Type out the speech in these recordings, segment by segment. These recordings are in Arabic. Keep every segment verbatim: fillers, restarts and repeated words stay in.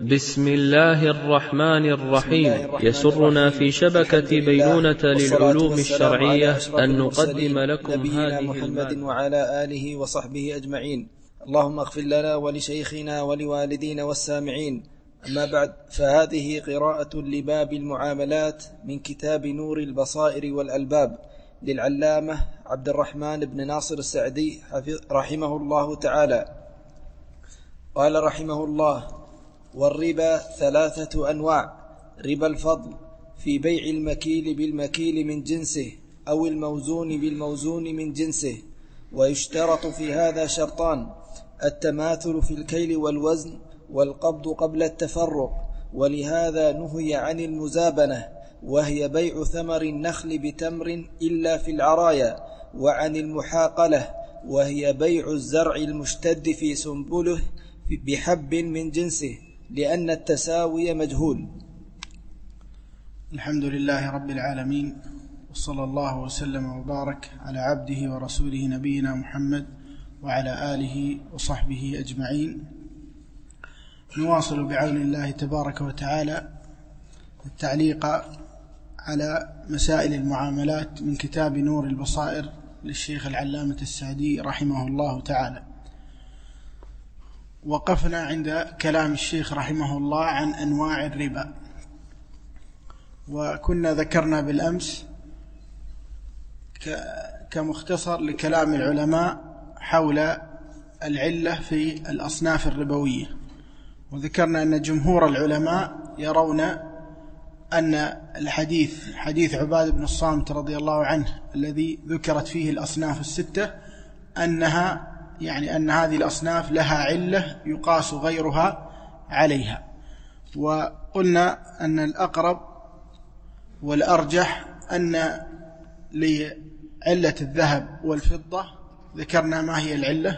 بسم الله الرحمن الرحيم. يسرنا في شبكة بينونة للعلوم الشرعية أن نقدم لكم هذه محمد وعلى آله وصحبه أجمعين. اللهم اغفر لنا ولشيخنا ولوالدينا والسامعين. أما بعد، فهذه قراءة لباب المعاملات من كتاب نور البصائر والألباب للعلامة عبد الرحمن بن ناصر السعدي رحمه الله تعالى. قال رحمه الله: والربا ثلاثة أنواع: ربا الفضل في بيع المكيل بالمكيل من جنسه أو الموزون بالموزون من جنسه، ويشترط في هذا شرطان: التماثل في الكيل والوزن، والقبض قبل التفرق. ولهذا نهي عن المزابنة، وهي بيع ثمر النخل بتمر إلا في العرايا، وعن المحاقلة، وهي بيع الزرع المشتد في سنبله بحب من جنسه، لأن التساوي مجهول. الحمد لله رب العالمين، وصلى الله وسلم وبارك على عبده ورسوله نبينا محمد وعلى آله وصحبه أجمعين. نواصل بعون الله تبارك وتعالى التعليق على مسائل المعاملات من كتاب نور البصائر للشيخ العلامة السعدي رحمه الله تعالى. وقفنا عند كلام الشيخ رحمه الله عن أنواع الربا، وكنا ذكرنا بالأمس كمختصر لكلام العلماء حول العلة في الأصناف الربوية، وذكرنا أن جمهور العلماء يرون أن الحديث حديث عبادة بن الصامت رضي الله عنه الذي ذكرت فيه الأصناف الستة أنها يعني أن هذه الأصناف لها علة يقاس غيرها عليها. وقلنا أن الأقرب والأرجح أن لعلة الذهب والفضة ذكرنا ما هي العلة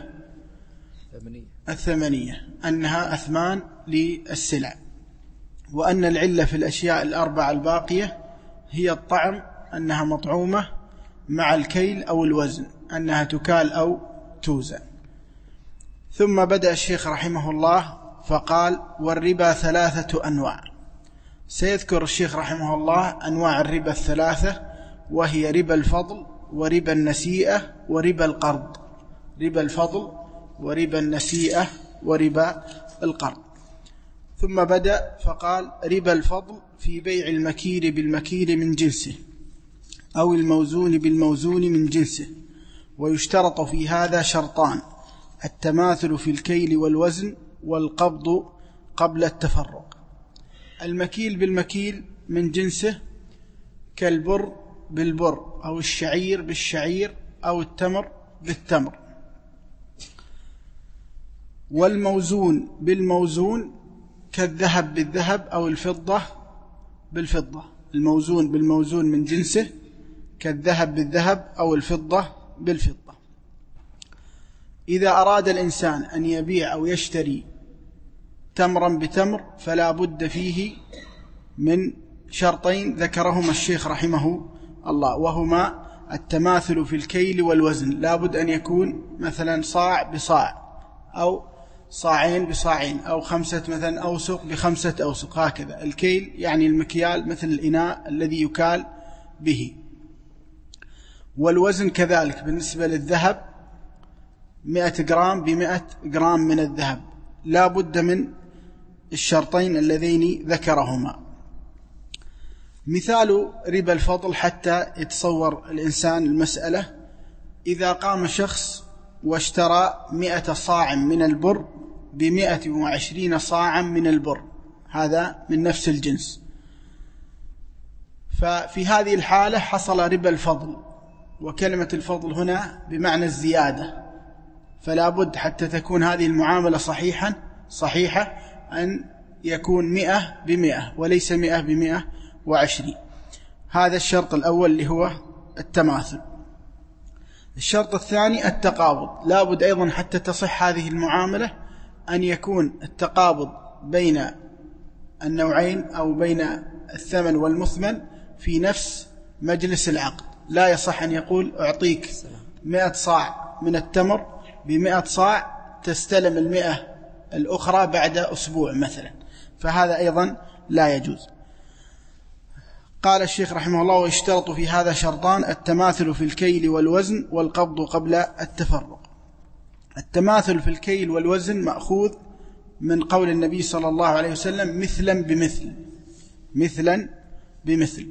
الثمنية، أنها أثمان للسلع، وأن العلة في الأشياء الأربعة الباقية هي الطعم، أنها مطعومة، مع الكيل أو الوزن، أنها تكال أو توزن. ثم بدأ الشيخ رحمه الله فقال: والربا ثلاثة أنواع. سيذكر الشيخ رحمه الله أنواع الربا الثلاثة، وهي ربا الفضل وربا النسيئة وربا القرض. ربا الفضل وربا النسيئة وربا القرض. ثم بدأ فقال: ربا الفضل في بيع المكيل بالمكيل من جنسه أو الموزون بالموزون من جنسه، ويشترط في هذا شرطان: التماثل في الكيل والوزن، والقبض قبل التفرق. المكيل بالمكيل من جنسه كالبر بالبر، أو الشعير بالشعير، أو التمر بالتمر. والموزون بالموزون كالذهب بالذهب، أو الفضة بالفضة. الموزون بالموزون من جنسه كالذهب بالذهب أو الفضة بالفضة. إذا أراد الإنسان أن يبيع أو يشتري تمرا بتمر فلا بد فيه من شرطين ذكرهما الشيخ رحمه الله، وهما التماثل في الكيل والوزن. لا بد أن يكون مثلا صاع بصاع، أو صاعين بصاعين، أو خمسة مثلا أوسق بخمسة أوسق، هكذا. الكيل يعني المكيال مثل الإناء الذي يكال به. والوزن كذلك بالنسبة للذهب مئة جرام بمئة جرام من الذهب، لا بد من الشرطين اللذين ذكرهما. مثال ربا الفضل حتى يتصور الإنسان المسألة: إذا قام شخص واشترى مئة صاع من البر بمئة وعشرين صاعا من البر، هذا من نفس الجنس، ففي هذه الحالة حصل ربا الفضل. وكلمة الفضل هنا بمعنى الزيادة، فلا بد حتى تكون هذه المعاملة صحيحا صحيحة أن يكون مئة بمئة وليس مئة بمئة وعشرين. هذا الشرط الأول اللي هو التماثل. الشرط الثاني التقابض. لا بد أيضا حتى تصح هذه المعاملة أن يكون التقابض بين النوعين أو بين الثمن والمثمن في نفس مجلس العقد. لا يصح أن يقول أعطيك مئة صاع من التمر بمئة صاع، تستلم المئة الأخرى بعد أسبوع مثلا، فهذا أيضا لا يجوز. قال الشيخ رحمه الله: ويشترط في هذا شرطان: التماثل في الكيل والوزن، والقبض قبل التفرق. التماثل في الكيل والوزن مأخوذ من قول النبي صلى الله عليه وسلم: مثلا بمثل، مثلا بمثل.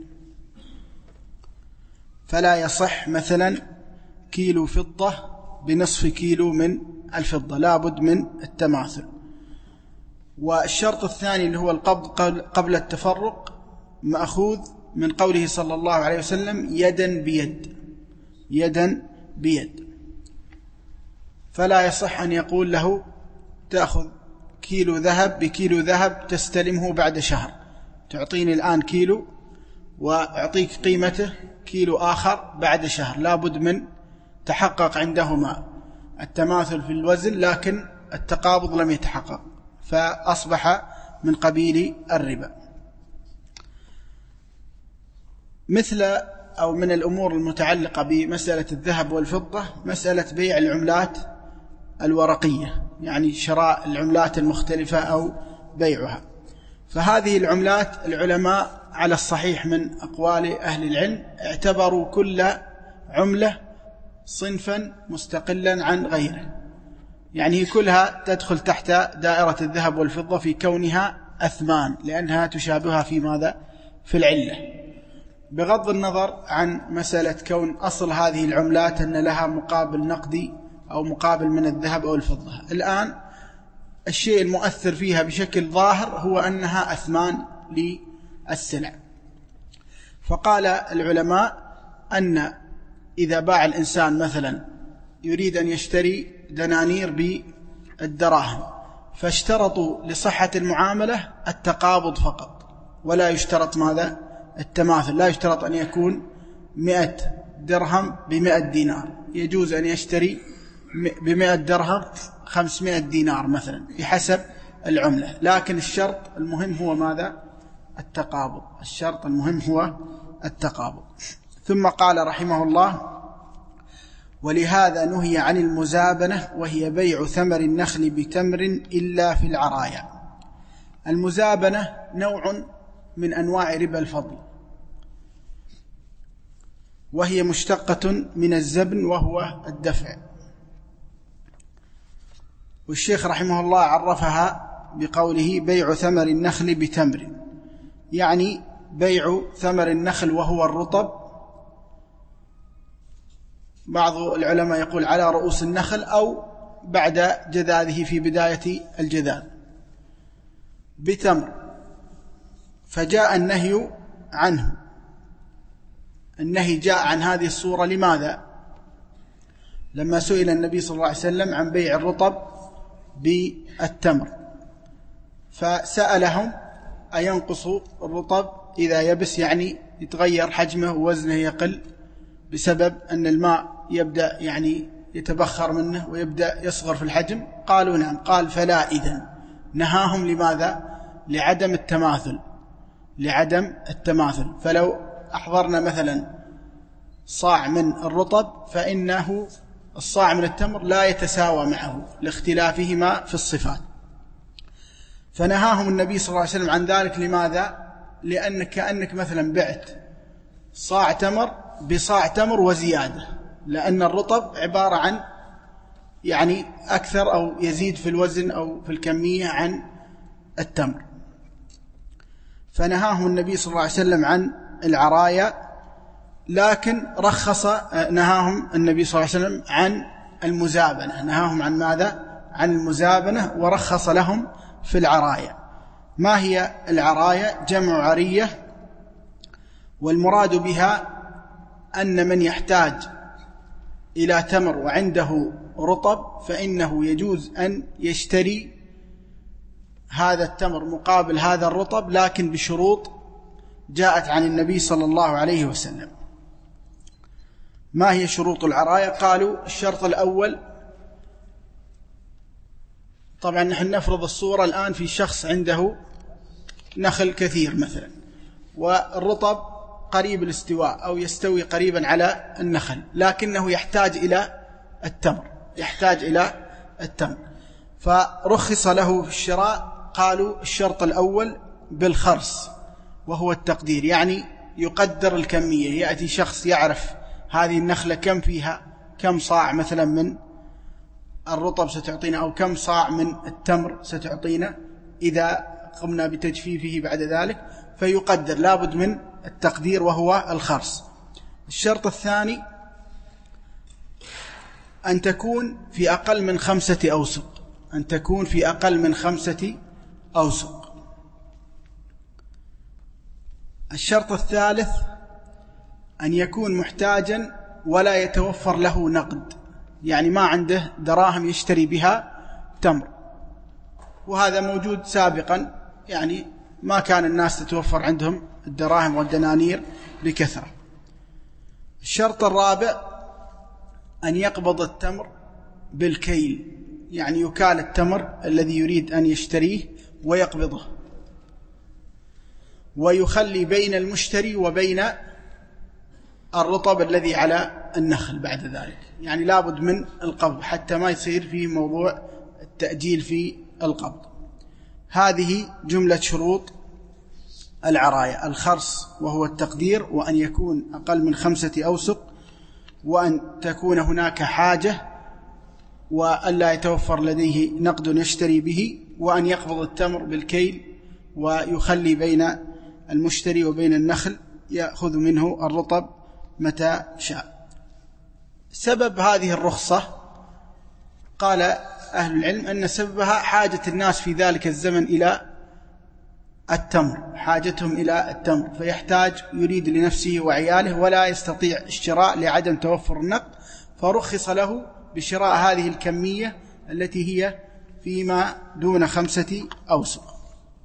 فلا يصح مثلا كيلو فضة بنصف كيلو من الفضة، لا بد من التماثل. والشرط الثاني اللي هو القبض قبل التفرق مأخوذ من قوله صلى الله عليه وسلم: يدا بيد، يدا بيد. فلا يصح أن يقول له: تأخذ كيلو ذهب بكيلو ذهب تستلمه بعد شهر، تعطيني الآن كيلو وأعطيك قيمته كيلو آخر بعد شهر. لا بد من تحقق عندهما التماثل في الوزن، لكن التقابض لم يتحقق، فأصبح من قبيل الربا. مثل أو من الأمور المتعلقة بمسألة الذهب والفضة مسألة بيع العملات الورقية، يعني شراء العملات المختلفة أو بيعها. فهذه العملات العلماء على الصحيح من أقوال أهل العلم اعتبروا كل عملة صنفا مستقلا عن غيره، يعني كلها تدخل تحت دائرة الذهب والفضة في كونها أثمان، لأنها تشابهها في ماذا؟ في العلة، بغض النظر عن مسألة كون أصل هذه العملات أن لها مقابل نقدي أو مقابل من الذهب أو الفضة. الآن الشيء المؤثر فيها بشكل ظاهر هو أنها أثمان للسلع. فقال العلماء أن إذا باع الإنسان مثلا يريد أن يشتري دنانير بالدراهم، فاشترطوا لصحة المعاملة التقابض فقط، ولا يشترط ماذا؟ التماثل. لا يشترط أن يكون مئة درهم بمئة دينار، يجوز أن يشتري بمئة درهم خمسمائة دينار مثلا بحسب العملة، لكن الشرط المهم هو ماذا؟ التقابض. الشرط المهم هو التقابض. ثم قال رحمه الله: ولهذا نهي عن المزابنة، وهي بيع ثمر النخل بتمر إلا في العرايا. المزابنة نوع من أنواع ربا الفضل، وهي مشتقة من الزبن وهو الدفع. والشيخ رحمه الله عرفها بقوله: بيع ثمر النخل بتمر، يعني بيع ثمر النخل وهو الرطب. بعض العلماء يقول على رؤوس النخل أو بعد جذاذه في بداية الجذاذ بتمر. فجاء النهي عنه. النهي جاء عن هذه الصورة لماذا؟ لما سئل النبي صلى الله عليه وسلم عن بيع الرطب بالتمر، فسألهم: أينقص الرطب إذا يبس، يعني يتغير حجمه ووزنه يقل بسبب أن الماء يبدأ يعني يتبخر منه ويبدأ يصغر في الحجم؟ قالوا نعم. قال: فلا إذن. نهاهم لماذا؟ لعدم التماثل، لعدم التماثل. فلو أحضرنا مثلا صاع من الرطب فإنه الصاع من التمر لا يتساوى معه لاختلافهما في الصفات، فنهاهم النبي صلى الله عليه وسلم عن ذلك. لماذا؟ لأنك كأنك مثلا بعت صاع تمر بصاع تمر وزيادة، لأن الرطب عبارة عن يعني أكثر أو يزيد في الوزن أو في الكمية عن التمر. فنهاهم النبي صلى الله عليه وسلم عن العرايا، لكن رخص نهاهم النبي صلى الله عليه وسلم عن المزابنة. نهاهم عن ماذا؟ عن المزابنة، ورخص لهم في العرايا. ما هي العرايا؟ جمع عرية، والمراد بها أن من يحتاج إلى تمر وعنده رطب فإنه يجوز أن يشتري هذا التمر مقابل هذا الرطب، لكن بشروط جاءت عن النبي صلى الله عليه وسلم. ما هي شروط العراية؟ قالوا: الشرط الأول، طبعا نحن نفرض الصورة الآن في شخص عنده نخل كثير مثلا، والرطب قريب الاستواء أو يستوي قريبا على النخل، لكنه يحتاج إلى التمر، يحتاج إلى التمر، فرخص له في الشراء قالوا الشرط الأول بالخرص وهو التقدير، يعني يقدر الكمية. يأتي شخص يعرف هذه النخلة كم فيها، كم صاع مثلا من الرطب ستعطينا، أو كم صاع من التمر ستعطينا إذا قمنا بتجفيفه بعد ذلك، فيقدر. لابد من التقدير وهو الخرص. الشرط الثاني أن تكون في أقل من خمسة أوسق، أن تكون في أقل من خمسة أوسق. الشرط الثالث أن يكون محتاجا ولا يتوفر له نقد، يعني ما عنده دراهم يشتري بها تمر، وهذا موجود سابقا، يعني ما كان الناس تتوفر عندهم الدراهم والدنانير بكثرة. الشرط الرابع أن يقبض التمر بالكيل، يعني يكال التمر الذي يريد أن يشتريه ويقبضه، ويخلي بين المشتري وبين الرطب الذي على النخل بعد ذلك، يعني لابد من القبض حتى ما يصير فيه موضوع التأجيل في القبض. هذه جملة شروط العراية: الخرص وهو التقدير، وأن يكون أقل من خمسة أوسق، وأن تكون هناك حاجة، وأن لا يتوفر لديه نقد يشتري به، وأن يقبض التمر بالكيل ويخلي بين المشتري وبين النخل، يأخذ منه الرطب متى شاء. سبب هذه الرخصة قال أهل العلم أن سببها حاجة الناس في ذلك الزمن إلى التمر، حاجتهم إلى التمر، فيحتاج يريد لنفسه وعياله ولا يستطيع الشراء لعدم توفر النقد، فرخص له بشراء هذه الكمية التي هي فيما دون خمسة أوسق.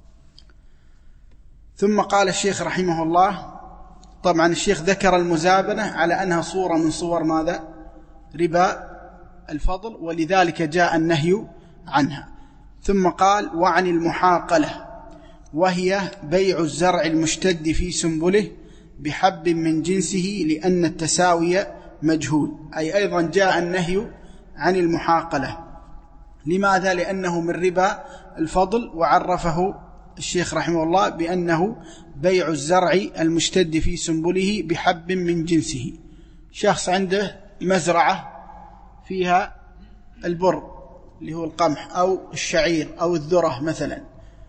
ثم قال الشيخ رحمه الله، طبعا الشيخ ذكر المزابنة على أنها صورة من صور ماذا؟ ربا الفضل، ولذلك جاء النهي عنها. ثم قال: وعن المحاقلة، وهي بيع الزرع المشتد في سنبله بحب من جنسه لأن التساوي مجهول. أي أيضا جاء النهي عن المحاقلة. لماذا؟ لأنه من ربا الفضل، وعرفه الشيخ رحمه الله بأنه بيع الزرع المشتد في سنبله بحب من جنسه. شخص عنده مزرعة فيها البر اللي هو القمح أو الشعير أو الذرة مثلا،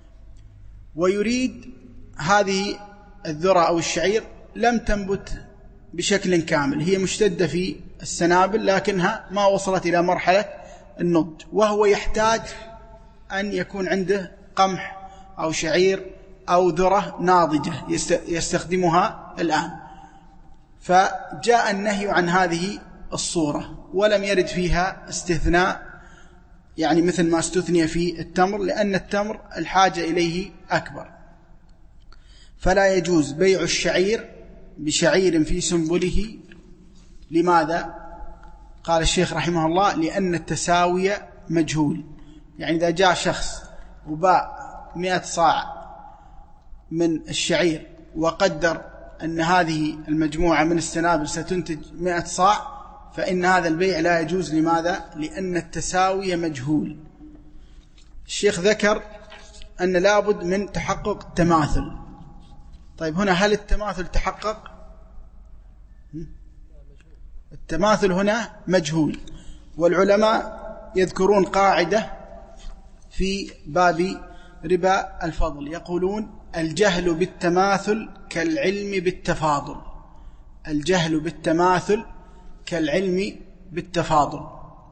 ويريد هذه الذرة أو الشعير لم تنبت بشكل كامل، هي مشتدة في السنابل لكنها ما وصلت إلى مرحلة النضج، وهو يحتاج أن يكون عنده قمح أو شعير أو ذرة ناضجة يستخدمها الآن. فجاء النهي عن هذه الصورة، ولم يرد فيها استثناء، يعني مثل ما استثني في التمر، لأن التمر الحاجة إليه أكبر. فلا يجوز بيع الشعير بشعير في سنبله. لماذا؟ قال الشيخ رحمه الله: لأن التساوي مجهول. يعني إذا جاء شخص وباع مئة صاع من الشعير وقدر أن هذه المجموعة من السنابل ستنتج مئة صاع، فإن هذا البيع لا يجوز. لماذا؟ لأن التساوي مجهول. الشيخ ذكر أن لابد من تحقق التماثل. طيب هنا هل التماثل تحقق؟ التماثل هنا مجهول. والعلماء يذكرون قاعدة في باب ربا الفضل، يقولون: الجهل بالتماثل كالعلم بالتفاضل. الجهل بالتماثل كالعلم بالتفاضل.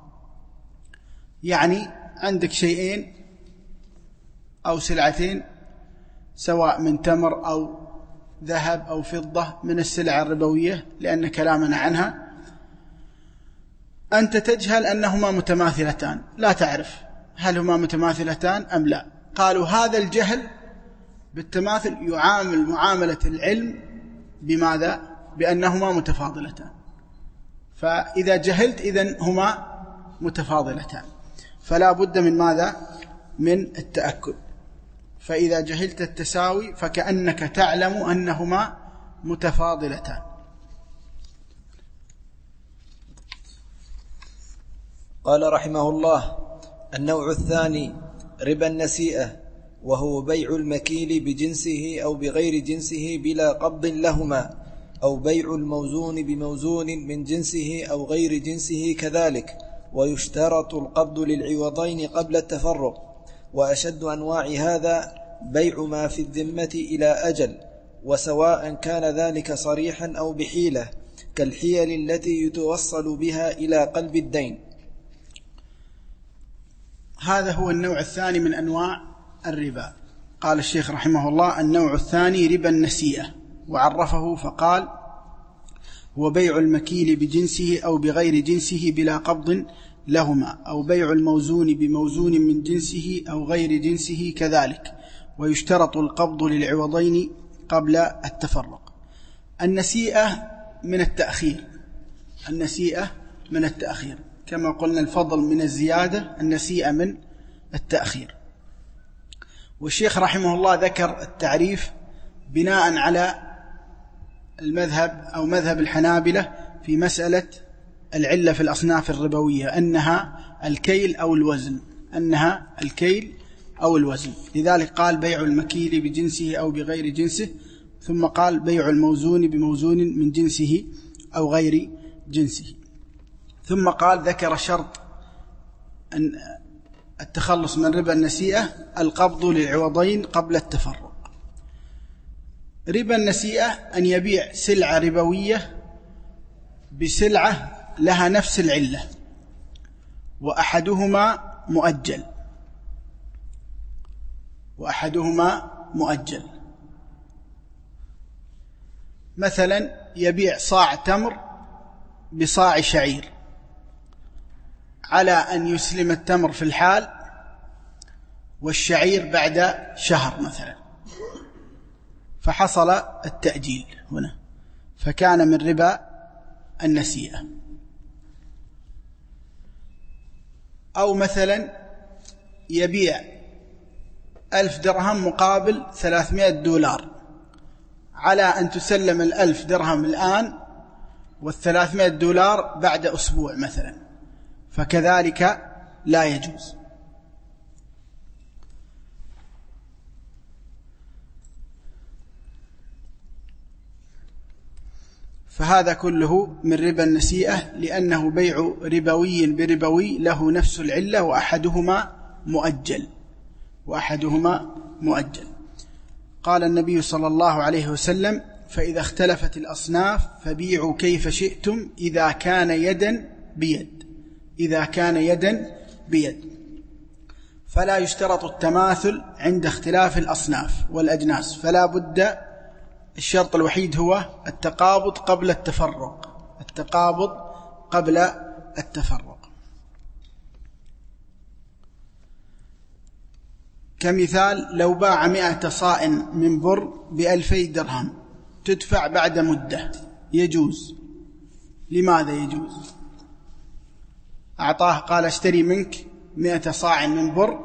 يعني عندك شيئين أو سلعتين سواء من تمر أو ذهب أو فضة من السلع الربوية لأن كلامنا عنها، أنت تجهل أنهما متماثلتان، لا تعرف هل هما متماثلتان أم لا. قالوا هذا الجهل بالتماثل يعامل معاملة العلم بماذا؟ بأنهما متفاضلتان. فإذا جهلت إذن هما متفاضلتان، فلا بد من ماذا؟ من التأكد. فإذا جهلت التساوي فكأنك تعلم أنهما متفاضلتان. قال رحمه الله: النوع الثاني ربا النسيئة، وهو بيع المكيل بجنسه أو بغير جنسه بلا قبض لهما، أو بيع الموزون بموزون من جنسه أو غير جنسه كذلك، ويشترط القبض للعوضين قبل التفرق. وأشد أنواع هذا بيع ما في الذمة إلى أجل، وسواء كان ذلك صريحا أو بحيلة، كالحيل التي يتوصل بها إلى قلب الدين. هذا هو النوع الثاني من أنواع الربا. قال الشيخ رحمه الله: النوع الثاني ربا النسيئة، وعرفه فقال: هو بيع المكيل بجنسه أو بغير جنسه بلا قبض لهما، أو بيع الموزون بموزون من جنسه أو غير جنسه كذلك، ويشترط القبض للعوضين قبل التفرق. النسيئة من التأخير، النسيئة من التأخير كما قلنا الفضل من الزيادة، النسيئة من التأخير. والشيخ رحمه الله ذكر التعريف بناء على المذهب أو مذهب الحنابلة في مسألة العلة في الأصناف الربوية أنها الكيل أو الوزن، أنها الكيل أو الوزن. لذلك قال: بيع المكيل بجنسه أو بغير جنسه، ثم قال: بيع الموزون بموزون من جنسه أو غير جنسه، ثم قال ذكر شرط أن التخلص من ربا النسيئة: القبض للعوضين قبل التفرق. ربا النسيئة أن يبيع سلعة ربوية بسلعة لها نفس العلة وأحدهما مؤجل وأحدهما مؤجل مثلا يبيع صاع تمر بصاع شعير، على أن يسلم التمر في الحال والشعير بعد شهر مثلا، فحصل التأجيل هنا، فكان من ربا النسيئة. أو مثلا يبيع ألف درهم مقابل ثلاثمائة دولار، على أن تسلم الألف درهم الآن والثلاثمائة دولار بعد أسبوع مثلا، فكذلك لا يجوز. فهذا كله من ربا النسيئة، لأنه بيع ربوي بربوي له نفس العلة وأحدهما مؤجل وأحدهما مؤجل. قال النبي صلى الله عليه وسلم: فإذا اختلفت الأصناف فبيعوا كيف شئتم إذا كان يدا بيد إذا كان يدا بيد فلا يشترط التماثل عند اختلاف الأصناف والأجناس، فلا بد، الشرط الوحيد هو التقابض قبل التفرق التقابض قبل التفرق. كمثال: لو باع مئة صاع من بر بألفي درهم تدفع بعد مدة، يجوز. لماذا يجوز؟ أعطاه قال: اشتري منك مئة صاع من بر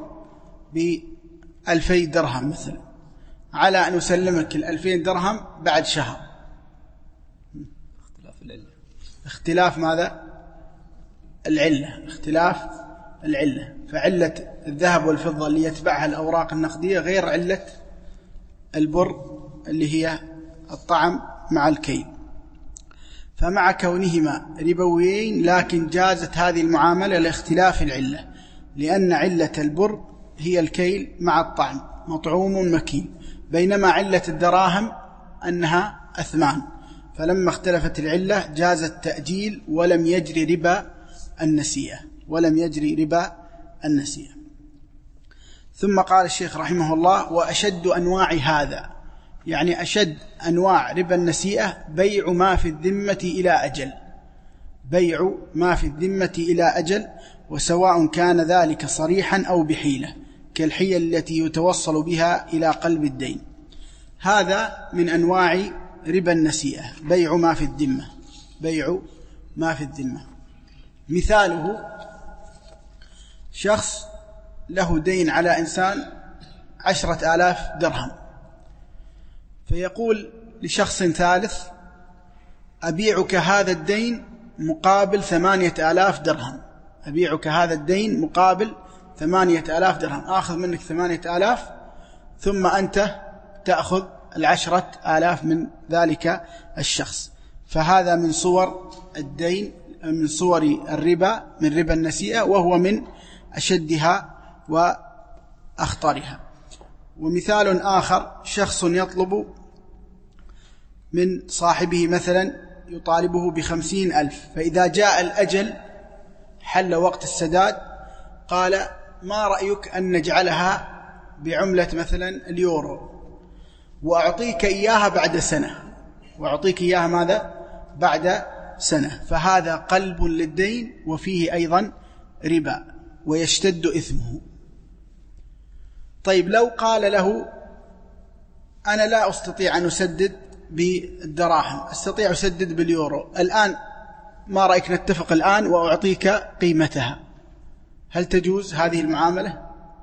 بألفي درهم مثلا، على أن أسلمك الألفين درهم بعد شهر. اختلاف العلة. اختلاف ماذا؟ العلة اختلاف العلة فعلة الذهب والفضة اللي يتبعها الأوراق النقدية غير علة البر اللي هي الطعم مع الكيل. فمع كونهما ربويين لكن جازت هذه المعاملة لاختلاف العلة، لأن علة البر هي الكيل مع الطعم مطعوم مكيل، بينما علة الدراهم أنها أثمان، فلما اختلفت العلة جاز التأجيل ولم يجري ربا النسيئة ولم يجري ربا النسيئة. ثم قال الشيخ رحمه الله: وأشد أنواع هذا، يعني أشد أنواع ربا النسيئة بيع ما في الذمة إلى أجل بيع ما في الذمة إلى أجل وسواء كان ذلك صريحا أو بحيلة، كالحيل التي يتوصل بها إلى قلب الدين. هذا من أنواع ربا النسيئة، بيع ما في الذمة بيع ما في الذمة. مثاله: شخص له دين على إنسان عشرة آلاف درهم، فيقول لشخص ثالث: أبيعك هذا الدين مقابل ثمانية آلاف درهم أبيعك هذا الدين مقابل ثمانية آلاف درهم آخذ منك ثمانية آلاف ثم أنت تأخذ العشرة آلاف من ذلك الشخص. فهذا من صور الدين، من صور الربا، من ربا النسيئة، وهو من أشدها وأخطرها. ومثال آخر، شخص يطلب من صاحبه مثلا يطالبه بخمسين ألف، فإذا جاء الأجل حل وقت السداد قال ما رأيك أن نجعلها بعملة مثلا اليورو وأعطيك إياها بعد سنة، وأعطيك إياها ماذا؟ بعد سنة. فهذا قلب للدين وفيه أيضا ربا ويشتد إثمه. طيب لو قال له أنا لا أستطيع أن أسدد بالدراهم، أستطيع أسدد باليورو، الآن ما رأيك نتفق الآن وأعطيك قيمتها، هل تجوز هذه المعاملة؟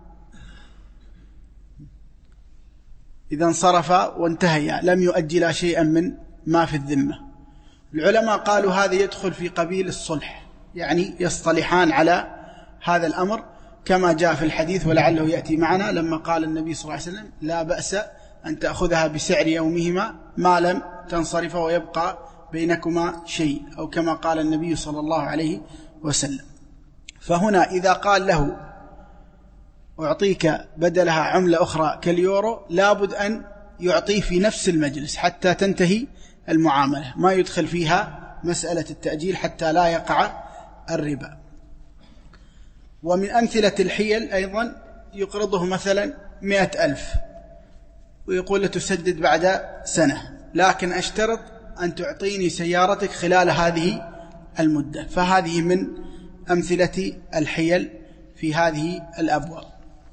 إذا انصرف وانتهي لم يؤجل شيئا من ما في الذمة. العلماء قالوا هذا يدخل في قبيل الصلح، يعني يصطلحان على هذا الأمر كما جاء في الحديث ولعله يأتي معنا لما قال النبي صلى الله عليه وسلم لا بأس أن تأخذها بسعر يومهما ما لم تنصرف ويبقى بينكما شيء، أو كما قال النبي صلى الله عليه وسلم. فهنا إذا قال له أعطيك بدلها عملة أخرى كاليورو، لابد أن يعطيه في نفس المجلس حتى تنتهي المعاملة، ما يدخل فيها مسألة التأجيل حتى لا يقع الربا. ومن أمثلة الحيل أيضا يقرضه مثلا مئة ألف ويقول له تسدد بعد سنة، لكن أشترط أن تعطيني سيارتك خلال هذه المدة. فهذه من أمثلة الحيل في هذه الأبواب.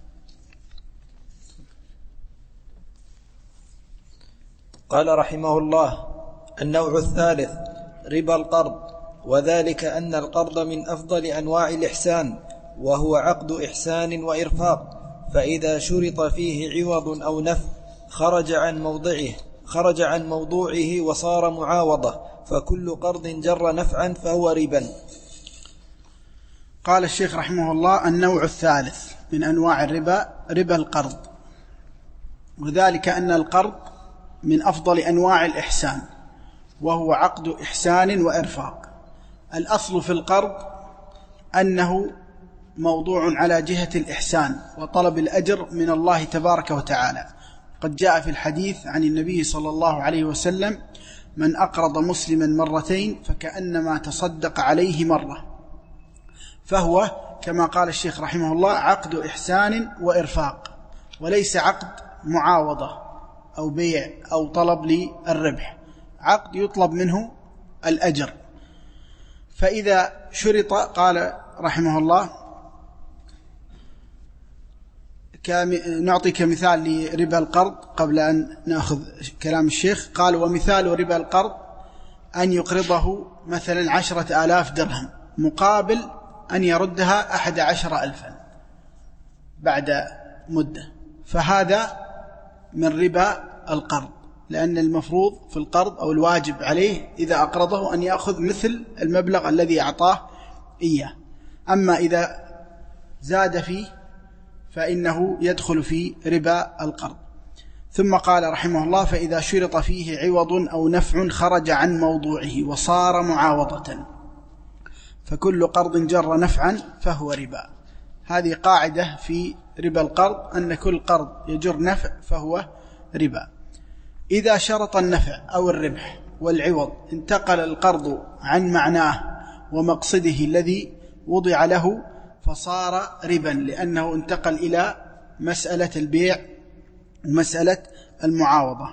قال رحمه الله: النوع الثالث ربا القرض، وذلك أن القرض من أفضل أنواع الإحسان، وهو عقد إحسان وإرفاق، فإذا شرط فيه عوض أو نفع خرج عن موضعه خرج عن موضوعه وصار معاوضة، فكل قرض جر نفعا فهو ربا. قال الشيخ رحمه الله: النوع الثالث من أنواع الربا ربا القرض، وذلك أن القرض من أفضل أنواع الإحسان، وهو عقد إحسان وإرفاق. الأصل في القرض أنه موضوع على جهة الإحسان وطلب الأجر من الله تبارك وتعالى. قد جاء في الحديث عن النبي صلى الله عليه وسلم: من أقرض مسلما مرتين فكأنما تصدق عليه مرة. فهو كما قال الشيخ رحمه الله عقد إحسان وإرفاق، وليس عقد معاوضة أو بيع أو طلب للربح، عقد يطلب منه الأجر. فإذا شرط، قال رحمه الله، نعطي كمثال لربا القرض قبل أن نأخذ كلام الشيخ. قال: ومثال ربا القرض أن يقرضه مثلا عشرة آلاف درهم مقابل أن يردها أحد عشر ألفا بعد مدة، فهذا من ربا القرض، لأن المفروض في القرض أو الواجب عليه إذا أقرضه أن يأخذ مثل المبلغ الذي أعطاه إياه. أما إذا زاد فيه فإنه يدخل في ربا القرض. ثم قال رحمه الله: فإذا شرط فيه عوض أو نفع خرج عن موضوعه وصار معاوضة، فكل قرض جر نفعا فهو ربا. هذه قاعدة في ربا القرض، أن كل قرض يجر نفع فهو ربا. إذا شرط النفع أو الربح والعوض انتقل القرض عن معناه ومقصده الذي وضع له فصار ربا، لأنه انتقل إلى مسألة البيع ومسألة المعاوضة.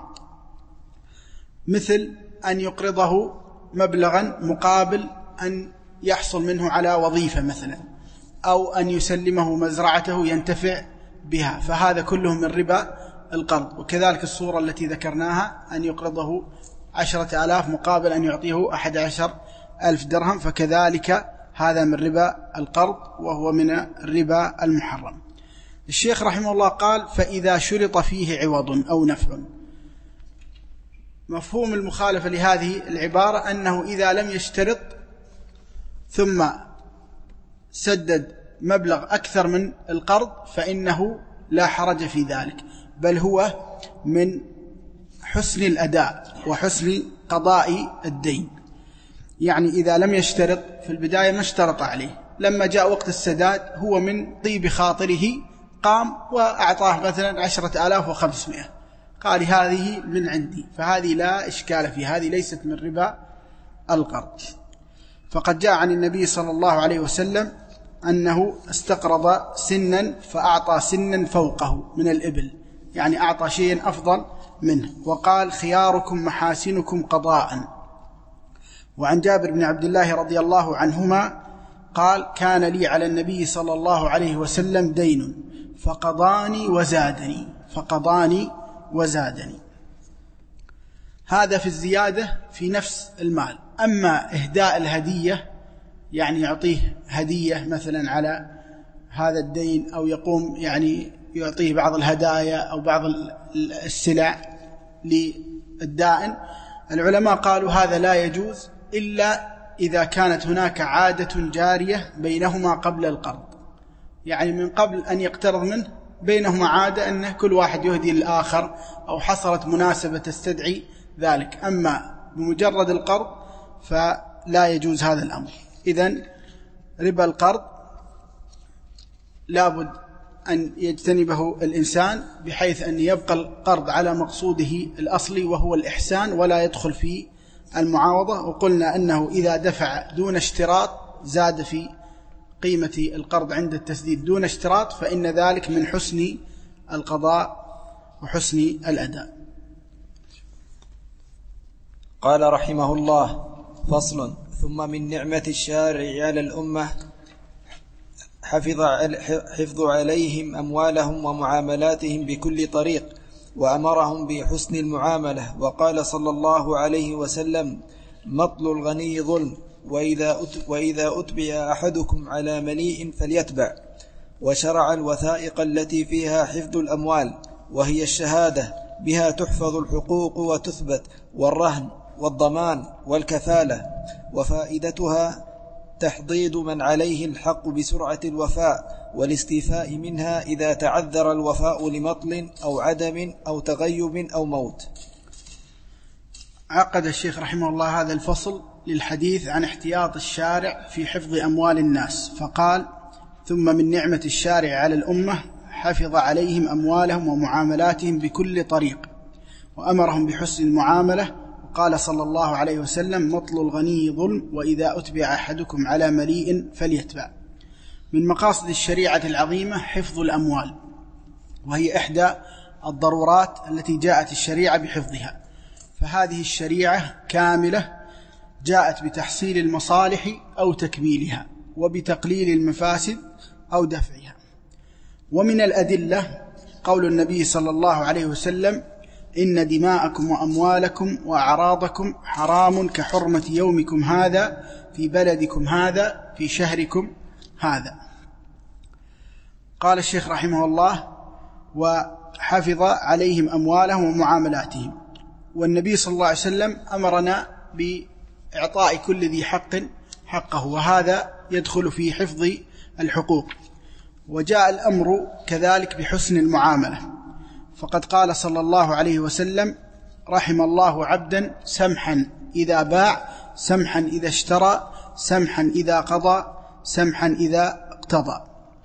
مثل أن يقرضه مبلغا مقابل أن يحصل منه على وظيفة مثلا، أو أن يسلمه مزرعته ينتفع بها، فهذا كله من ربا القرض. وكذلك الصورة التي ذكرناها أن يقرضه عشرة آلاف مقابل أن يعطيه أحد عشر ألف درهم، فكذلك هذا من ربا القرض، وهو من الربا المحرم. الشيخ رحمه الله قال: فإذا شرط فيه عوض أو نفع. مفهوم المخالفة لهذه العبارة أنه إذا لم يشترط ثم سدد مبلغ أكثر من القرض فإنه لا حرج في ذلك. بل هو من حسن الأداء وحسن قضاء الدين. يعني إذا لم يشترط في البداية ما اشترط عليه، لما جاء وقت السداد هو من طيب خاطره قام وأعطاه مثلا عشرة آلاف وخمسمائة، قال هذه من عندي، فهذه لا إشكال فيها، هذه ليست من ربا القرض. فقد جاء عن النبي صلى الله عليه وسلم أنه استقرض سنا فأعطى سنا فوقه من الإبل، يعني أعطى شيئا أفضل منه، وقال خياركم محاسنكم قضاء. وعن جابر بن عبد الله رضي الله عنهما قال كان لي على النبي صلى الله عليه وسلم دين فقضاني وزادني فقضاني وزادني. هذا في الزيادة في نفس المال. أما إهداء الهدية، يعني يعطيه هدية مثلا على هذا الدين، أو يقوم يعني يعطيه بعض الهدايا أو بعض السلع للدائن، العلماء قالوا هذا لا يجوز إلا إذا كانت هناك عادة جارية بينهما قبل القرض، يعني من قبل أن يقترض منه بينهما عادة أن كل واحد يهدي للآخر، أو حصلت مناسبة تستدعي ذلك. أما بمجرد القرض فلا يجوز هذا الأمر. إذن ربا القرض لابد أن يجتنبه الإنسان، بحيث أن يبقى القرض على مقصوده الأصلي وهو الإحسان، ولا يدخل في المعاوضة. وقلنا أنه إذا دفع دون اشتراط زاد في قيمة القرض عند التسديد دون اشتراط، فإن ذلك من حسن القضاء وحسن الأداء. قال رحمه الله: فصل. ثم من نعمة الشارع على الأمة حفظ حفظ عليهم أموالهم ومعاملاتهم بكل طريق، وأمرهم بحسن المعاملة، وقال صلى الله عليه وسلم: مطل الغني ظلم، وإذا وإذا أتبع أحدكم على مليء فليتبع. وشرع الوثائق التي فيها حفظ الأموال، وهي الشهادة، بها تحفظ الحقوق وتثبت، والرهن والضمان والكفالة، وفائدتها تحضيض من عليه الحق بسرعة الوفاء والاستيفاء منها إذا تعذر الوفاء لمطل أو عدم أو تغيب أو موت. عقد الشيخ رحمه الله هذا الفصل للحديث عن احتياط الشارع في حفظ أموال الناس، فقال: ثم من نعمة الشارع على الأمة حفظ عليهم أموالهم ومعاملاتهم بكل طريق، وأمرهم بحسن المعاملة. قال صلى الله عليه وسلم: مطل الغني ظلم، وإذا أتبع أحدكم على مليء فليتبع. من مقاصد الشريعة العظيمة حفظ الأموال، وهي إحدى الضرورات التي جاءت الشريعة بحفظها. فهذه الشريعة كاملة، جاءت بتحصيل المصالح أو تكميلها، وبتقليل المفاسد أو دفعها. ومن الأدلة قول النبي صلى الله عليه وسلم: إن دماءكم وأموالكم وأعراضكم حرام كحرمة يومكم هذا في بلدكم هذا في شهركم هذا. قال الشيخ رحمه الله: وحفظ عليهم أموالهم ومعاملاتهم. والنبي صلى الله عليه وسلم أمرنا بإعطاء كل ذي حق حقه، وهذا يدخل في حفظ الحقوق. وجاء الأمر كذلك بحسن المعاملة، فقد قال صلى الله عليه وسلم: رحم الله عبدا سمحا إذا باع، سمحا إذا اشترى، سمحا إذا قضى، سمحا إذا اقتضى.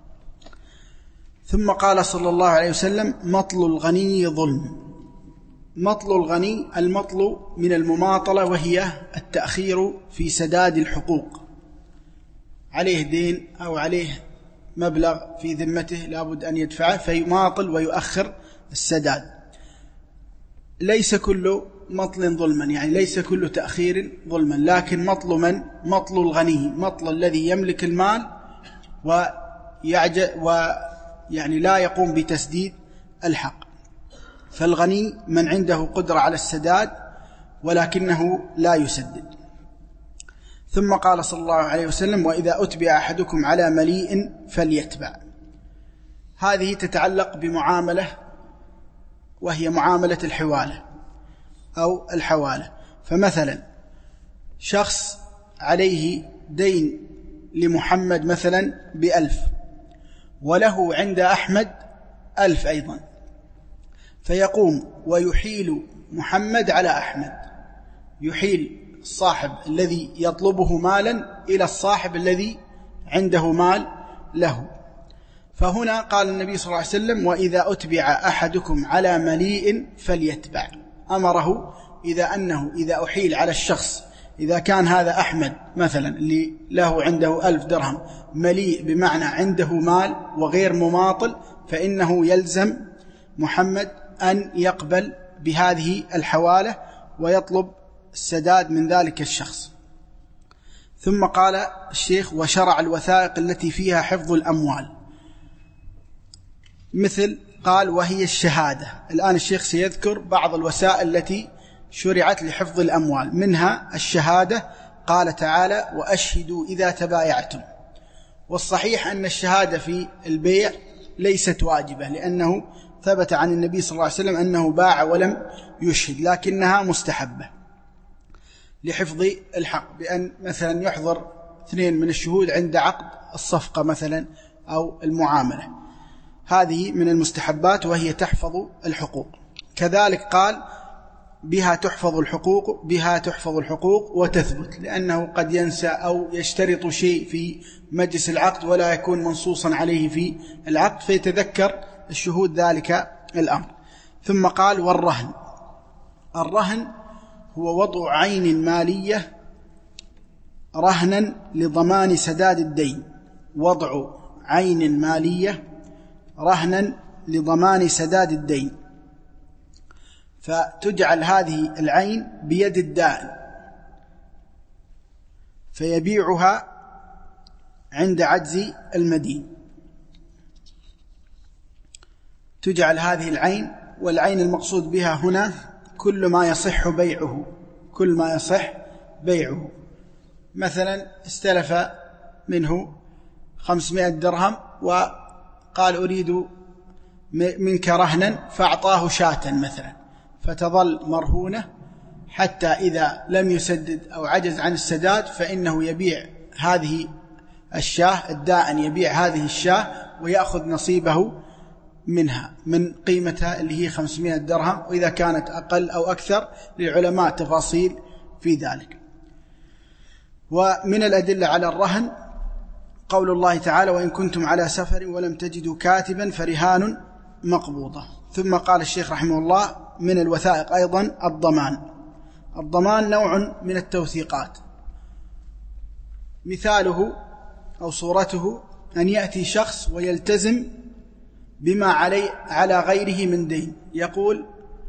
ثم قال صلى الله عليه وسلم: مطل الغني ظلم. مطل الغني، المطل من المماطلة، وهي التأخير في سداد الحقوق. عليه دين أو عليه مبلغ في ذمته لابد أن يدفعه، فيماطل ويؤخر السداد. ليس كل مطل ظلما، يعني ليس كل تأخير ظلما، لكن مطل من؟ مطل الغني، مطل الذي يملك المال ويعجز ويعني لا يقوم بتسديد الحق. فالغني من عنده قدرة على السداد ولكنه لا يسدد. ثم قال صلى الله عليه وسلم: وإذا أتبع أحدكم على مليء فليتبع. هذه تتعلق بمعاملة، وهي معاملة الحوالة أو الحوالة. فمثلا شخص عليه دين لمحمد مثلا بألف، وله عند أحمد ألف أيضا، فيقوم ويحيل محمد على أحمد، يحيل الصاحب الذي يطلبه مالا إلى الصاحب الذي عنده مال له. فهنا قال النبي صلى الله عليه وسلم: وإذا أتبع أحدكم على مليء فليتبع. أمره إذا أنه إذا أحيل على الشخص، إذا كان هذا أحمد مثلا اللي له عنده ألف درهم مليء بمعنى عنده مال وغير مماطل، فإنه يلزم محمد أن يقبل بهذه الحوالة ويطلب السداد من ذلك الشخص. ثم قال الشيخ: وشرع الوثائق التي فيها حفظ الأموال، مثل قال وهي الشهادة. الآن الشيخ سيذكر بعض الوسائل التي شرعت لحفظ الأموال، منها الشهادة. قال تعالى: وأشهدوا إذا تبايعتم. والصحيح أن الشهادة في البيع ليست واجبة، لأنه ثبت عن النبي صلى الله عليه وسلم أنه باع ولم يشهد، لكنها مستحبة لحفظ الحق، بأن مثلا يحضر اثنين من الشهود عند عقد الصفقة مثلا أو المعاملة، هذه من المستحبات وهي تحفظ الحقوق. كذلك قال: بها تحفظ الحقوق، بها تحفظ الحقوق وتثبت، لأنه قد ينسى أو يشترط شيء في مجلس العقد ولا يكون منصوصا عليه في العقد، فيتذكر الشهود ذلك الأمر. ثم قال: والرهن. الرهن هو وضع عين مالية رهنا لضمان سداد الدين، وضع عين مالية رهنا لضمان سداد الدين، فتجعل هذه العين بيد الدائن فيبيعها عند عجز المدين. تجعل هذه العين، والعين المقصود بها هنا كل ما يصح بيعه، كل ما يصح بيعه. مثلا استلف منه خمسمائة درهم وقال: أريد منك رهنا، فأعطاه شاة مثلا، فتظل مرهونة حتى إذا لم يسدد أو عجز عن السداد فإنه يبيع هذه الشاة، الدائن يبيع هذه الشاة ويأخذ نصيبه منها من قيمتها اللي هي خمسمائة درهم، وإذا كانت أقل أو أكثر للعلماء تفاصيل في ذلك. ومن الأدلة على الرهن قول الله تعالى: وإن كنتم على سفر ولم تجدوا كاتبا فرهان مقبوضة. ثم قال الشيخ رحمه الله: من الوثائق أيضا الضمان. الضمان نوع من التوثيقات، مثاله أو صورته أن يأتي شخص ويلتزم بما علي على غيره من دين، يقول: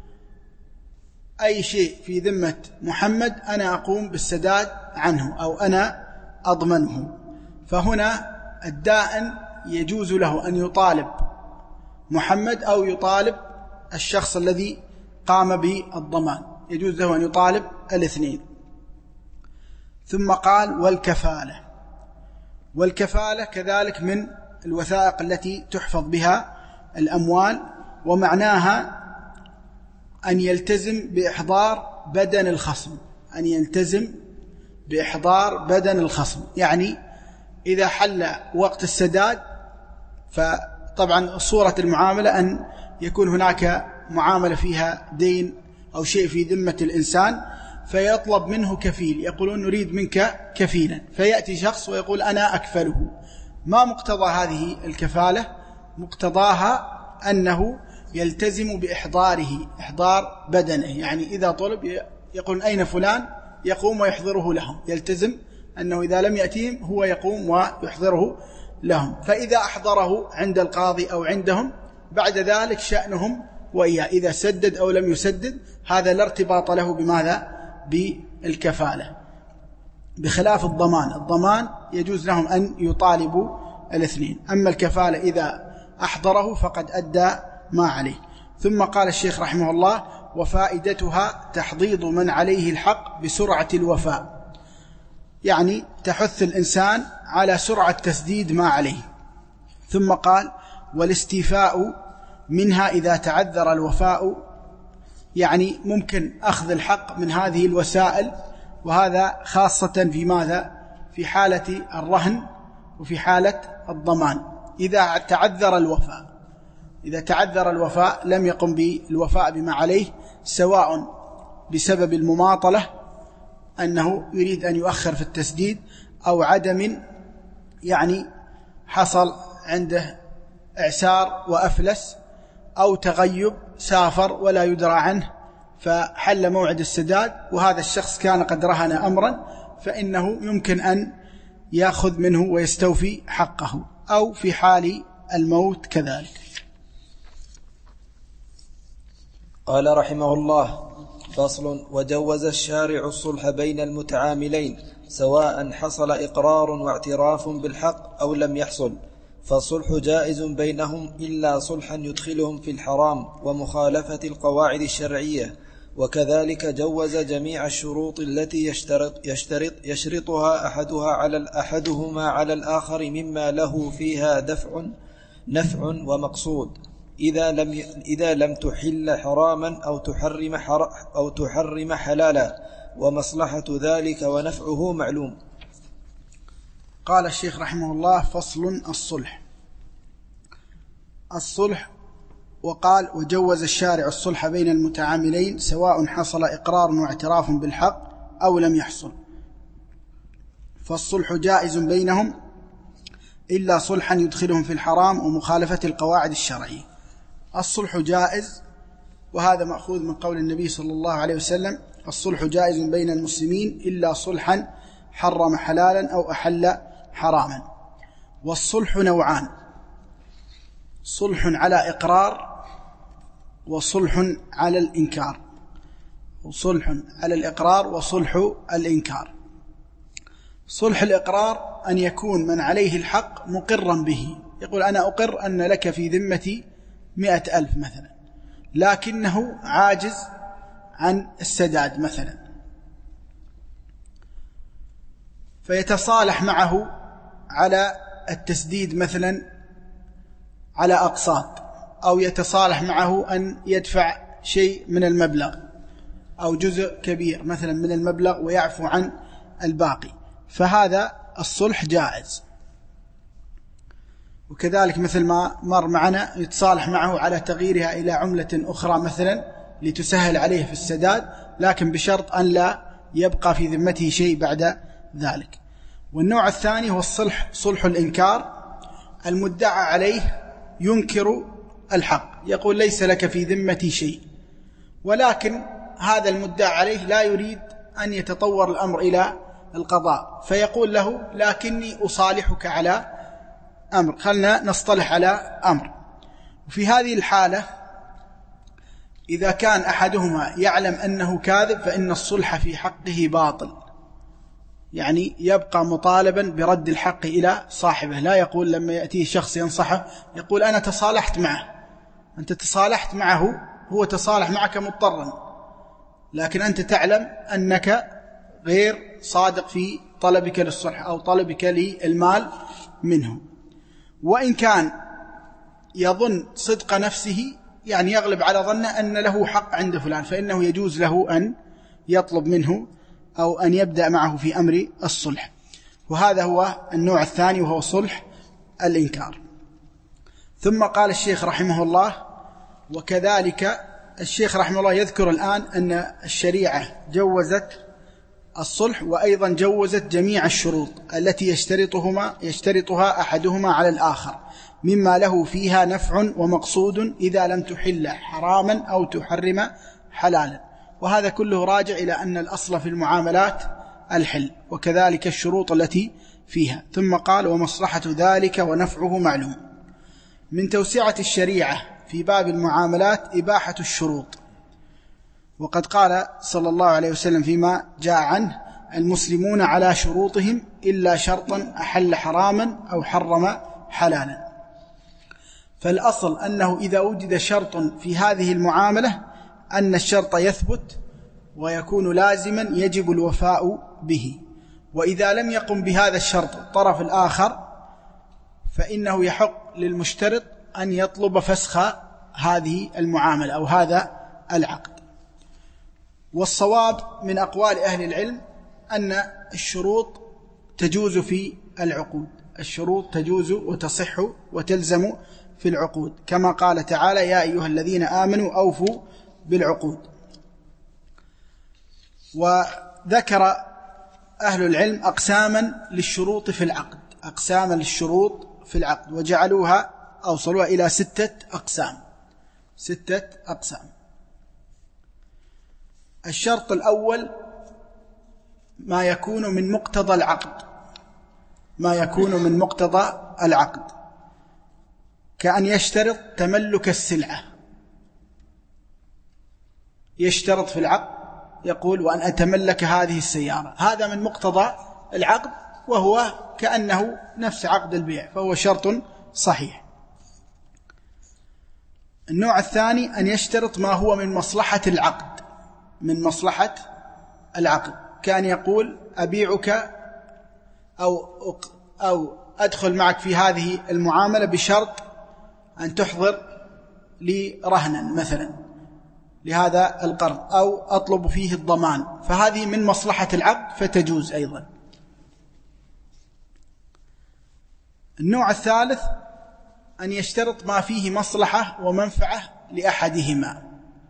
أي شيء في ذمة محمد أنا أقوم بالسداد عنه أو أنا أضمنه. فهنا الدائن يجوز له أن يطالب محمد أو يطالب الشخص الذي قام بالضمان، يجوز له أن يطالب الاثنين. ثم قال: والكفالة. والكفالة كذلك من الوثائق التي تحفظ بها الأموال، ومعناها أن يلتزم بإحضار بدن الخصم، أن يلتزم بإحضار بدن الخصم، يعني إذا حل وقت السداد، فطبعا صورة المعاملة أن يكون هناك معاملة فيها دين أو شيء في ذمة الإنسان، فيطلب منه كفيل، يقولون: نريد منك كفيلا، فيأتي شخص ويقول: أنا أكفله. ما مقتضى هذه الكفالة؟ مقتضاها أنه يلتزم بإحضاره، إحضار بدنه، يعني إذا طلب يقول: أين فلان؟ يقوم ويحضره لهم، يلتزم أنه إذا لم يأتيهم هو يقوم ويحضره لهم. فإذا أحضره عند القاضي أو عندهم بعد ذلك شأنهم وإياه، إذا سدد أو لم يسدد هذا لا ارتباط له بماذا؟ بالكفالة، بخلاف الضمان. الضمان يجوز لهم أن يطالبوا الاثنين، أما الكفالة إذا أحضره فقد أدى ما عليه. ثم قال الشيخ رحمه الله: وفائدتها تحضيض من عليه الحق بسرعة الوفاء، يعني تحث الإنسان على سرعة تسديد ما عليه. ثم قال: والاستيفاء منها إذا تعذر الوفاء، يعني ممكن أخذ الحق من هذه الوسائل، وهذا خاصة في ماذا؟ في حالة الرهن وفي حالة الضمان. إذا تعذر الوفاء إذا تعذر الوفاء لم يقم بالوفاء بما عليه، سواء بسبب المماطلة أنه يريد أن يؤخر في التسديد، أو عدم يعني حصل عنده إعسار وأفلس، أو تغيب سافر ولا يدرى عنه فحل موعد السداد، وهذا الشخص كان قد رهن أمرا، فإنه يمكن أن يأخذ منه ويستوفي حقه، أو في حال الموت كذلك. قال رحمه الله: فصل: وجوز الشارع الصلح بين المتعاملين سواء حصل إقرار واعتراف بالحق أو لم يحصل، فالصلح جائز بينهم إلا صلحا يدخلهم في الحرام ومخالفة القواعد الشرعية. وكذلك جوز جميع الشروط التي يشترط يشترط يشرطها أحدها على أحدهما على الآخر مما له فيها دفع نفع ومقصود، إذا لم إذا لم تحل حراما أو تحرم حر أو تحرم حلالا، ومصلحة ذلك ونفعه معلوم. قال الشيخ رحمه الله: فصل: الصلح. الصلح، وقال: وجوز الشارع الصلح بين المتعاملين سواء حصل إقرار واعتراف بالحق أو لم يحصل، فالصلح جائز بينهم إلا صلحا يدخلهم في الحرام ومخالفة القواعد الشرعية. الصلح جائز، وهذا مأخوذ من قول النبي صلى الله عليه وسلم: الصلح جائز بين المسلمين إلا صلحا حرم حلالا أو أحل حراما. والصلح نوعان: صلح على إقرار وصلح على الإنكار. صلح على الإقرار وصلح الإنكار. صلح الإقرار أن يكون من عليه الحق مقرا به، يقول: أنا أقر أن لك في ذمتي مئة ألف مثلا، لكنه عاجز عن السداد مثلا، فيتصالح معه على التسديد مثلا على أقساط، أو يتصالح معه أن يدفع شيء من المبلغ أو جزء كبير مثلا من المبلغ ويعفو عن الباقي، فهذا الصلح جائز. وكذلك مثل ما مر معنا يتصالح معه على تغييرها إلى عملة أخرى مثلا لتسهل عليه في السداد، لكن بشرط أن لا يبقى في ذمته شيء بعد ذلك. والنوع الثاني هو الصلح صلح الإنكار، المدعى عليه ينكر الحق، يقول: ليس لك في ذمتي شيء، ولكن هذا المدعى عليه لا يريد أن يتطور الأمر إلى القضاء، فيقول له: لكني أصالحك على أمر، خلنا نصطلح على أمر. وفي هذه الحالة إذا كان أحدهما يعلم أنه كاذب فإن الصلح في حقه باطل، يعني يبقى مطالبا برد الحق إلى صاحبه، لا يقول لما يأتيه شخص ينصحه يقول: أنا تصالحت معه. أنت تصالحت معه، هو تصالح معك مضطرا، لكن أنت تعلم أنك غير صادق في طلبك للصلح أو طلبك للمال منه. وإن كان يظن صدق نفسه، يعني يغلب على ظنه أن له حق عند فلان، فإنه يجوز له أن يطلب منه أو أن يبدأ معه في أمر الصلح. وهذا هو النوع الثاني، وهو صلح الإنكار. ثم قال الشيخ رحمه الله: وكذلك الشيخ رحمه الله يذكر الآن أن الشريعة جوزت الصلح، وأيضا جوزت جميع الشروط التي يشترطهما يشترطها أحدهما على الآخر مما له فيها نفع ومقصود، إذا لم تحل حراما أو تحرم حلالا. وهذا كله راجع إلى أن الأصل في المعاملات الحل، وكذلك الشروط التي فيها. ثم قال: ومصلحة ذلك ونفعه معلوم. من توسعة الشريعة في باب المعاملات إباحة الشروط، وقد قال صلى الله عليه وسلم فيما جاء عنه: المسلمون على شروطهم إلا شرطا أحل حراما أو حرم حلالا. فالأصل أنه إذا وجد شرط في هذه المعاملة أن الشرط يثبت ويكون لازما يجب الوفاء به، وإذا لم يقم بهذا الشرط الطرف الآخر فإنه يحق للمشترط أن يطلب فسخ هذه المعاملة أو هذا العقد. والصواب من أقوال أهل العلم أن الشروط تجوز في العقود، الشروط تجوز وتصح وتلزم في العقود، كما قال تعالى: يا أيها الذين آمنوا أوفوا بالعقود. وذكر أهل العلم أقساما للشروط في العقد، أقساما للشروط في العقد، وجعلوها أوصلوها إلى ستة أقسام ستة أقسام. الشرط الأول ما يكون من مقتضى العقد، ما يكون من مقتضى العقد، كأن يشترط تملك السلعة، يشترط في العقد يقول: وأن أتملك هذه السيارة، هذا من مقتضى العقد، وهو كأنه نفس عقد البيع، فهو شرط صحيح. النوع الثاني أن يشترط ما هو من مصلحة العقد، من مصلحة العقد، كان يقول: أبيعك أو, أو أدخل معك في هذه المعاملة بشرط أن تحضر لي رهنا مثلا لهذا القرض، أو أطلب فيه الضمان، فهذه من مصلحة العقد فتجوز أيضا. النوع الثالث أن يشترط ما فيه مصلحة ومنفعة لأحدهما،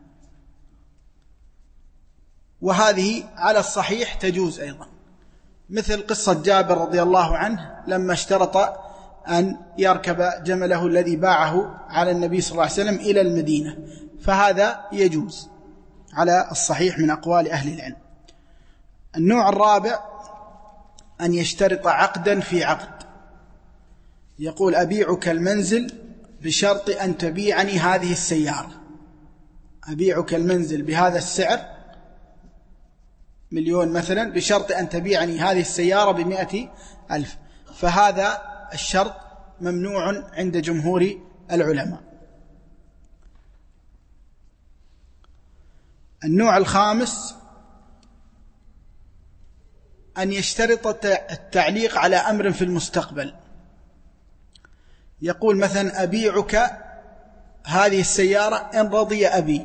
وهذه على الصحيح تجوز أيضا، مثل قصة جابر رضي الله عنه لما اشترط أن يركب جمله الذي باعه على النبي صلى الله عليه وسلم إلى المدينة، فهذا يجوز على الصحيح من أقوال أهل العلم. النوع الرابع أن يشترط عقدا في عقد، يقول: أبيعك المنزل بشرط أن تبيعني هذه السيارة، أبيعك المنزل بهذا السعر مليون مثلا، بشرط أن تبيعني هذه السيارة بمئة ألف، فهذا الشرط ممنوع عند جمهور العلماء. النوع الخامس أن يشترط التعليق على أمر في المستقبل، يقول مثلا: أبيعك هذه السيارة إن رضي أبي،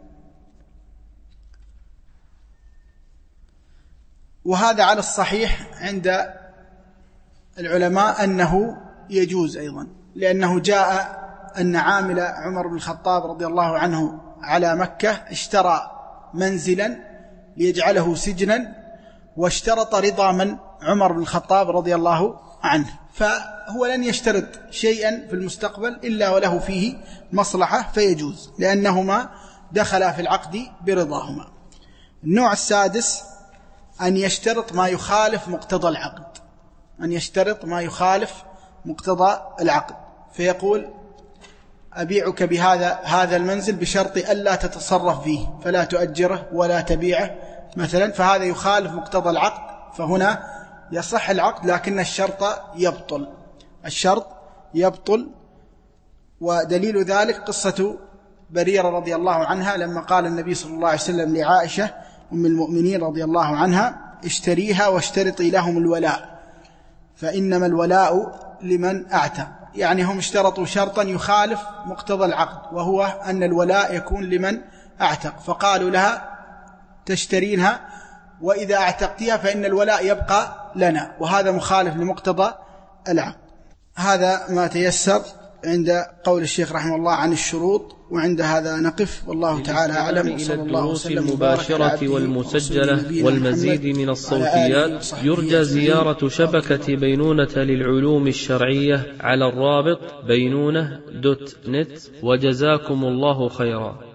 وهذا على الصحيح عند العلماء أنه يجوز أيضا، لأنه جاء أن عامل عمر بن الخطاب رضي الله عنه على مكة اشترى منزلا ليجعله سجنا، واشترط رضا من عمر بن الخطاب رضي الله عنه، فهو لن يشترط شيئا في المستقبل إلا وله فيه مصلحة فيجوز، لأنهما دخلا في العقد برضاهما. النوع السادس أن يشترط ما يخالف مقتضى العقد، أن يشترط ما يخالف مقتضى العقد، فيقول: أبيعك بهذا هذا المنزل بشرط ألا تتصرف فيه، فلا تؤجره ولا تبيعه مثلا، فهذا يخالف مقتضى العقد، فهنا يصح العقد لكن الشرط يبطل، الشرط يبطل. ودليل ذلك قصة بريرة رضي الله عنها لما قال النبي صلى الله عليه وسلم لعائشة أم المؤمنين رضي الله عنها: اشتريها واشترطي لهم الولاء، فإنما الولاء لمن أعتق، يعني هم اشترطوا شرطا يخالف مقتضى العقد، وهو أن الولاء يكون لمن أعتق، فقالوا لها: تشترينها وإذا اعتقتها فإن الولاء يبقى لنا، وهذا مخالف لمقتضى العقد. هذا ما تيسر عند قول الشيخ رحمه الله عن الشروط، وعند هذا نقف، والله تعالى أعلم. إلى الدروس المباشرة والمسجلة والمزيد من الصوتيات يرجى زيارة شبكة بينونة للعلوم الشرعية على الرابط بينونة دوت نت، وجزاكم الله خيرا.